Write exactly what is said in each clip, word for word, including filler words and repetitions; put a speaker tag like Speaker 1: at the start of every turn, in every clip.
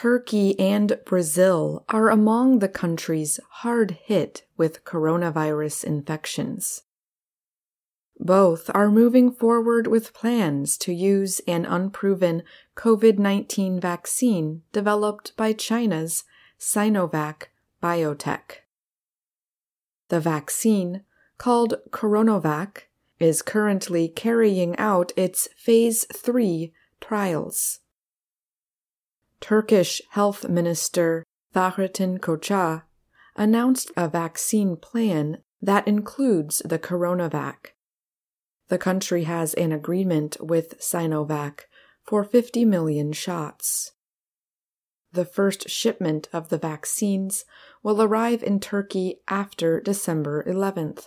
Speaker 1: Turkey and Brazil are among the countries hard hit with coronavirus infections. Both are moving forward with plans to use an unproven COVID nineteen vaccine developed by China's Sinovac Biotech. The vaccine, called CoronaVac, is currently carrying out its Phase three trials. Turkish Health Minister Fahrettin Koca announced a vaccine plan that includes the CoronaVac. The country has an agreement with Sinovac for fifty million shots. The first shipment of the vaccines will arrive in Turkey after December eleventh.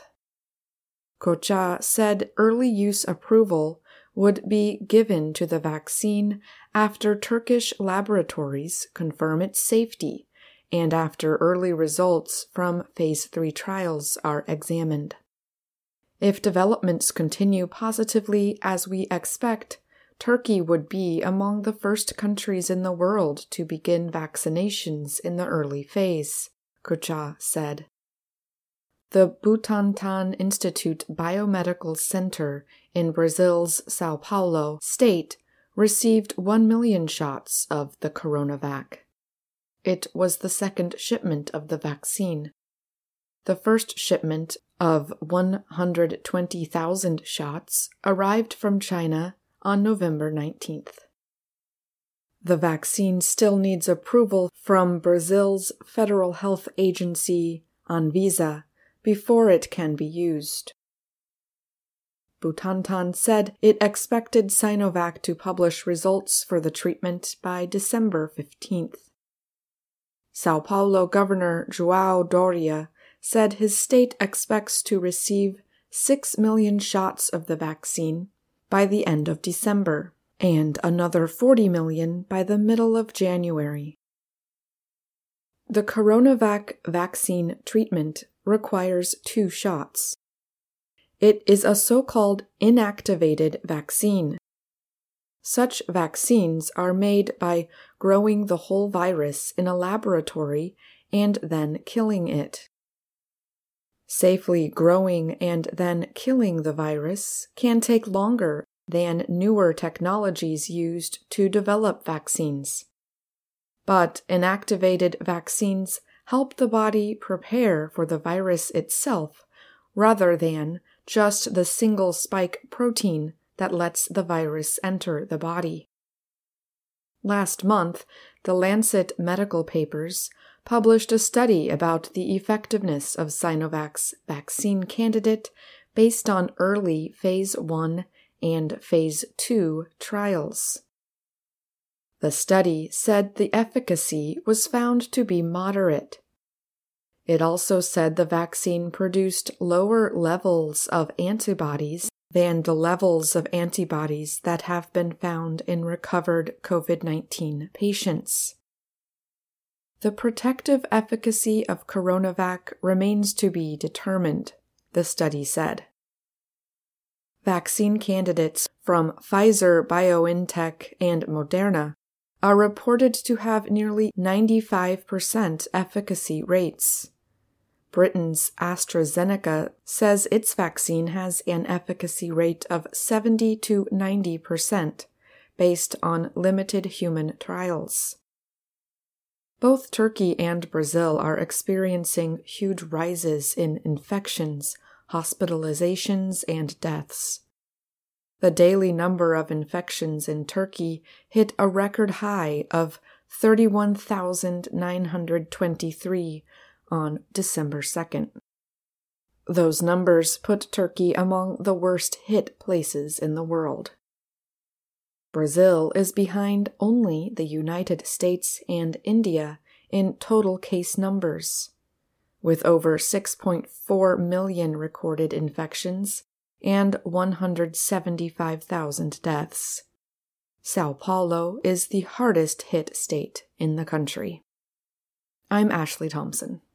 Speaker 1: Koca said early use approval would be given to the vaccine after Turkish laboratories confirm its safety and after early results from Phase three trials are examined. If developments continue positively as we expect, Turkey would be among the first countries in the world to begin vaccinations in the early phase, Koca said. The Butantan Institute Biomedical Center in Brazil's São Paulo state received one million shots of the CoronaVac. It was the second shipment of the vaccine. The first shipment of one hundred twenty thousand shots arrived from China on November nineteenth. The vaccine still needs approval from Brazil's federal health agency, Anvisa, before it can be used. Butantan said it expected Sinovac to publish results for the treatment by December fifteenth. São Paulo Governor João Doria said his state expects to receive six million shots of the vaccine by the end of December, and another forty million by the middle of January. The CoronaVac vaccine treatment requires two shots. It is a so-called inactivated vaccine. Such vaccines are made by growing the whole virus in a laboratory and then killing it. Safely growing and then killing the virus can take longer than newer technologies used to develop vaccines. But inactivated vaccines help the body prepare for the virus itself rather than just the single spike protein that lets the virus enter the body. Last month, the Lancet Medical Papers published a study about the effectiveness of Sinovac's vaccine candidate based on early Phase one and Phase two trials. The study said the efficacy was found to be moderate. It also said the vaccine produced lower levels of antibodies than the levels of antibodies that have been found in recovered COVID nineteen patients. The protective efficacy of CoronaVac remains to be determined, the study said. Vaccine candidates from Pfizer, BioNTech, and Moderna are reported to have nearly ninety-five percent efficacy rates. Britain's AstraZeneca says its vaccine has an efficacy rate of seventy to ninety percent based on limited human trials. Both Turkey and Brazil are experiencing huge rises in infections, hospitalizations, and deaths. The daily number of infections in Turkey hit a record high of thirty-one thousand nine hundred twenty-three on December second. Those numbers put Turkey among the worst hit places in the world. Brazil is behind only the United States and India in total case numbers, with over six point four million recorded infections and one hundred seventy-five thousand deaths. São Paulo is the hardest hit state in the country. I'm Ashley Thompson.